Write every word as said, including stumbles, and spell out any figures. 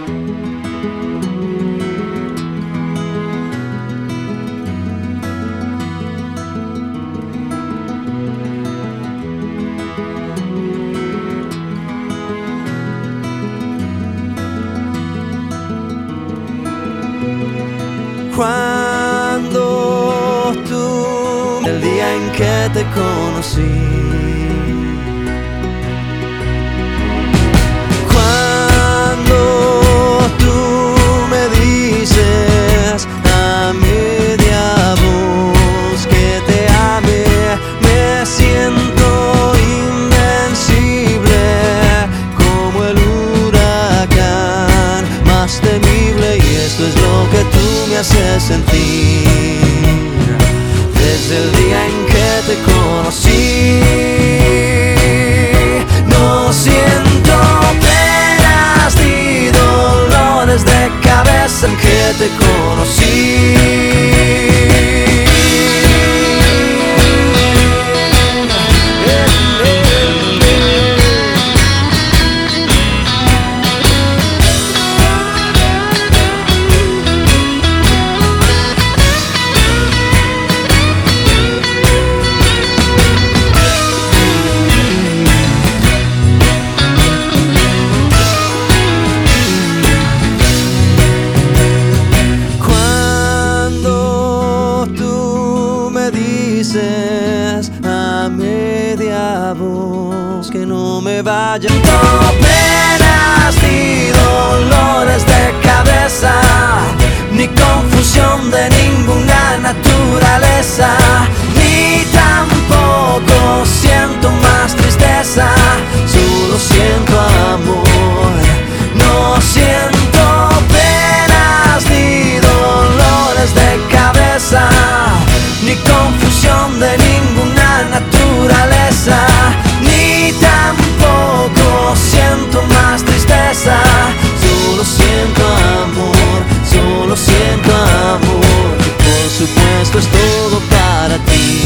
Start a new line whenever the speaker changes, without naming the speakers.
Cuando tú, el día en que te conocí, cuando tú me dices a media voz que te ame, me siento invencible como el huracán más temible, y esto es lo que tú me haces sentir desde el día en que te conocí. No siento penas ni dolores de cabeza en que te conocí. Dices a media voz que no me vaya. No penas ni dolores de cabeza, ni confusión de ninguna naturaleza, ni tampoco siento más tristeza.